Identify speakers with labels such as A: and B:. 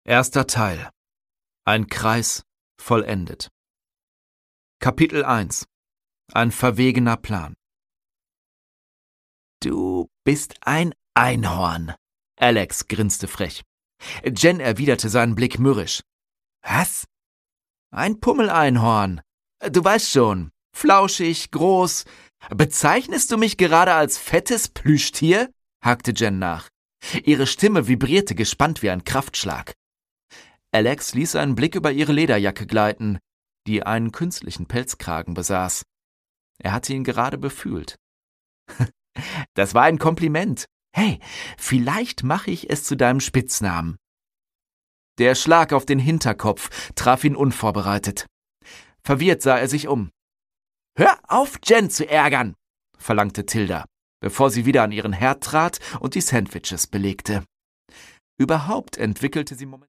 A: Erster Teil. Ein Kreis vollendet. Kapitel 1. Ein verwegener Plan. »Du bist ein Einhorn«, Alex grinste frech. Jen erwiderte seinen Blick mürrisch. »Was?« »Ein Pummeleinhorn. Du weißt schon, flauschig, groß. Bezeichnest du mich gerade als fettes Plüschtier?« hakte Jen nach. Ihre Stimme vibrierte gespannt wie ein Kraftschlag. Alex ließ einen Blick über ihre Lederjacke gleiten, die einen künstlichen Pelzkragen besaß. Er hatte ihn gerade befühlt. »Das war ein Kompliment. Hey, vielleicht mache ich es zu deinem Spitznamen.« Der Schlag auf den Hinterkopf traf ihn unvorbereitet. Verwirrt sah er sich um. »Hör auf, Jen zu ärgern«, verlangte Tilda, bevor sie wieder an ihren Herd trat und die Sandwiches belegte. Überhaupt entwickelte sie momentan